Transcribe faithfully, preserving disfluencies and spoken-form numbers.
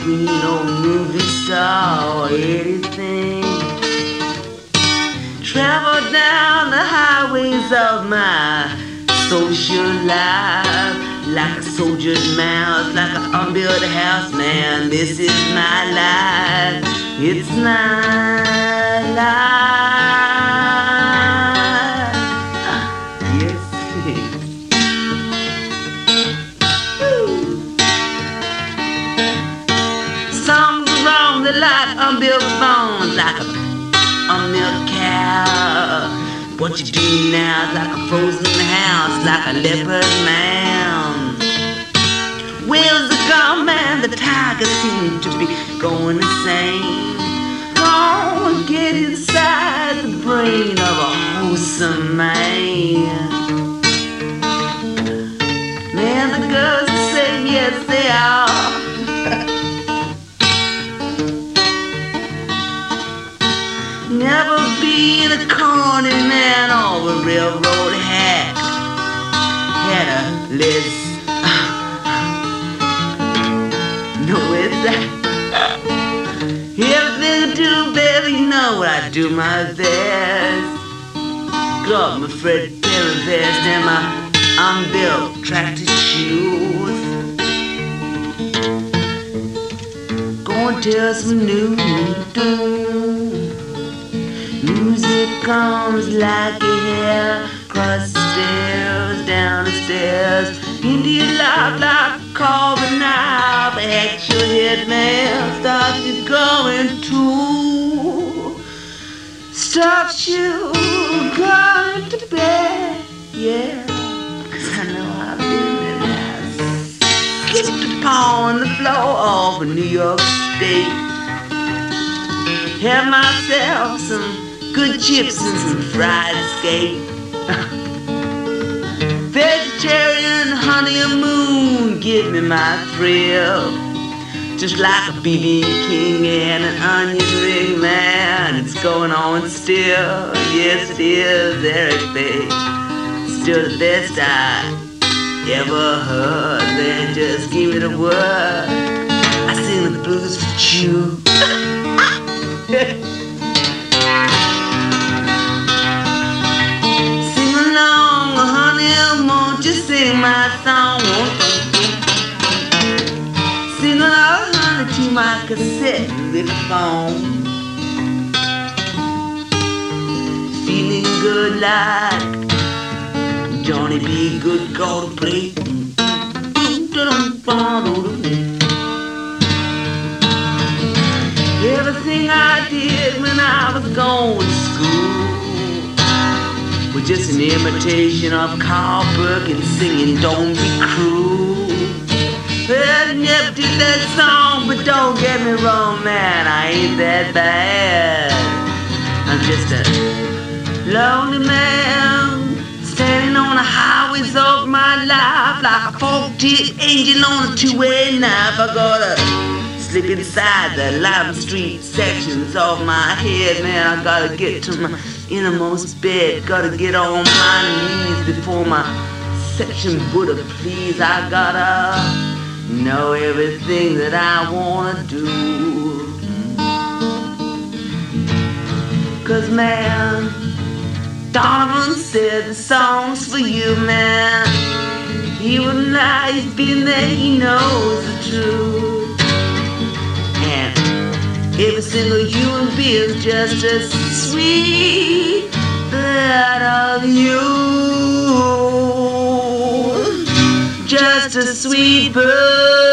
queen or movie star or anything. Travel down the highways of my social life like a soldier's mouth, like an unbuilt house, man. This is my life. It's my life. Yes, it is. Something's wrong, they're like unbuilt bones, like a unmilked cow. What you do now is like a frozen house, like a leopard man. Wheels are gone, man, the tigers seem to be going insane. Go and get inside the brain of a wholesome man. Man, the girls are saying yes, they are. Never been a corny man or a railroad hack. Had a list. No, it's that. Everything I do, baby, you know what I do my best. Got my Fred Perry vest and my unbuilt tractor shoes. Gonna tell some news. Music comes like a hair, across the stairs, down the stairs, into your life like a carving knife. At your head, man, starts you going to, stops you going to bed, yeah. Cause I know I've been in that. Slipped upon the floor of New York State. Have myself some good chips and some fried steak. Vegetarian honeymoon, give me my thrill. Just like a B B King and an onion ring, man. It's going on still. Yes, it is, Eric Bay. Still the best I ever heard. Then just give me the word. I sing the blues for you. Sing along, honey, won't you sing my song? Sing along, honey, to my cassette with phone. Feeling good like Johnny B. Good go to play. Everything I did when I was going to school was just an imitation of Carl Perkins singing Don't Be Cruel. I never did that song, but don't get me wrong, man, I ain't that bad. I'm just a lonely man standing on the highways of my life like a fork-tipped angel on a two-way knife. I gotta slip inside the Lime Street sections of my head, man. I gotta get to my innermost bed. Gotta get on my knees before my section Buddha, please. I gotta know everything that I wanna do. Cause man, Donovan said the song's for you, man. He wouldn't lie, he's been there, he knows the truth. Every single human being's just as sweet out of you. Just a sweet bird.